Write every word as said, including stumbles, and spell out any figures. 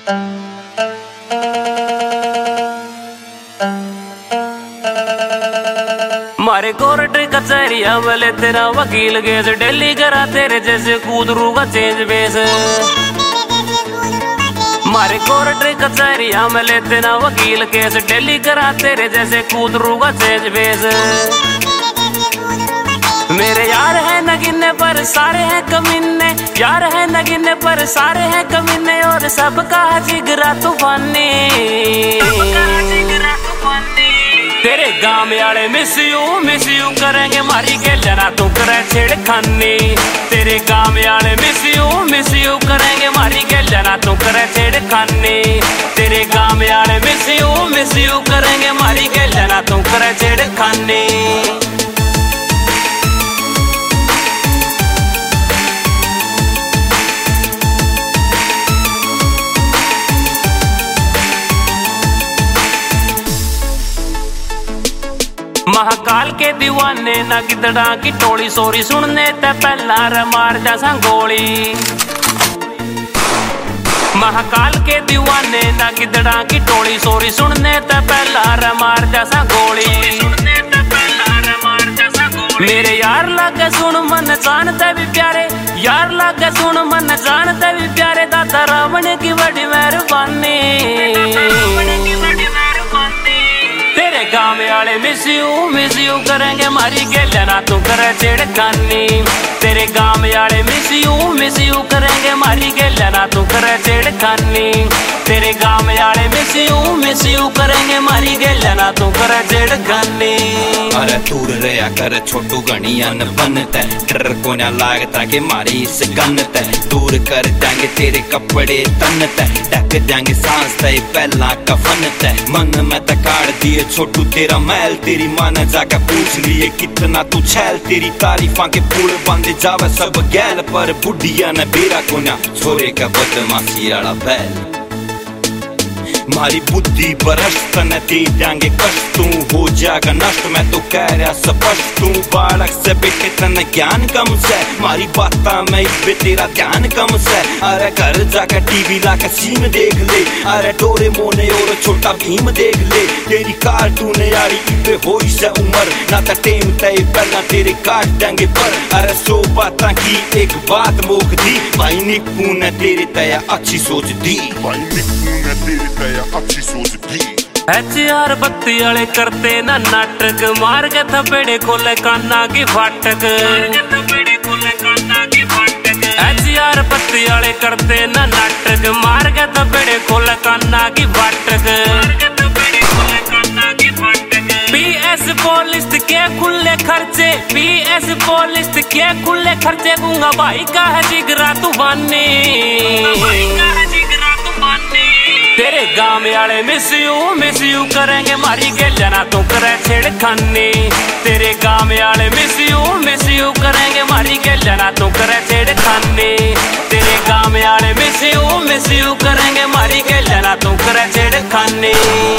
मारे कोर्ट कचहरिया वाले तेरा वकील केस डेली करा तेरे जैसे कूदरू का चेंज बेस। मारे कोर्ट कचहरिया वाले तेरा वकील केस डेली करा तेरे जैसे कूदरू का चेंज बेस। मेरे यार है नगीने पर सारे हैं कमीने, यार है नगीने पर सारे हैं कमीने और सबका जिगरा तूफानी। तेरे गाँव वाले मिस यू मिस यू करेंगे मारी के जना तू करे छेड़खानी। तेरे गाँव वाले मिस यू मिस यू करेंगे मारी के जना तू करे छेड़खानी। तेरे गाँव वाले मिस यू मिस यू करेंगे मारी के जना तू करे छेड़खानी। महाकाल के दीवाने ना गिदड़ा की टोली सोरी सुनने ते पहला रे मार जा गोली। महाकाल के दीवाने ना गिदड़ा की टोली सोरी सुनने ते पहला रे मार जा गोली। मेरे यार लागे सुन मन जानते भी प्यारे, यार लागे सुन मन जानते भी प्यारे दादा रावण की बड़ी मेहरबानी। तेरे गाँव वाले मिस यू मिस यू करेंगे मारी के लेना तू करे छेड़खानी। तेरे गाँव वाले मिस यू मिस यू करेंगे मारी के लेना तू करे छेड़खानी। तेरे गाँव वाले मिस यू मिस यू करेंगे मारी के लेना तू करे छेड़खानी। अरे दूर रहा कर छोटू घनी अन बनता डर को ना लागता कि मारी इस गन्नत दूर कर देंगे तेरे कपड़े तन्नत ढक देंगे सांस तय पहला कफन तय मन में तकाड़ दिए छोटू तेरा मैल। तेरी माँ ने जाकर पूछ लिए कितना तू छैल, तेरी तारीफा के पुल बंद जावे सब गैल पर बुढ़िया ने बेरा को ना छोरे का बदमाशी वाला बैल। मारी बुद्धि भ्रष्ट न दे देंगे कष्ट तू हो जाएगा नष्ट मैं तो कह रहा स्पष्ट। तू बालक से बेटे तने ज्ञान कम से मारी बाता में इस तेरा ध्यान कम से। अरे घर जाकर टीवी लाकर सीम देख ले, अरे डोरे मोने और छोटा भीम देख ले। तेरी कार्टून यारी इतने हो से उम्र ना तो टेम तय पहला तेरे काट देंगे पर। अरे सो बाता की एक बात मोक दी भाई निक्कू ने तेरे तय अच्छी सोच दी, भाई निक्कू ने तेरे तय अच्छी सोच दी। एच आर बत्ती वाले करते ना नाटक मार के थपेड़े खोले कान्ना की फाटक। एच आर बत्ती वाले करते ना नाटक मार के थपेड़े खोले कान्ना की फाटक। पी एस पुलिस के खुले खर्चे, पी एस पुलिस के खुले खर्चे दूंगा भाई का है जिगरा तूफानी। तेरे गाँव वाले मिस यू मिस यू करेंगे मारी के जना तू करे छेड़खानी। तेरे गाँव वाले मिस यू मिस यू करेंगे मारी के जना तू करे छेड़खानी। तेरे गाँव वाले मिस यू मिस यू करेंगे मारी के जना तू करे छेड़खानी।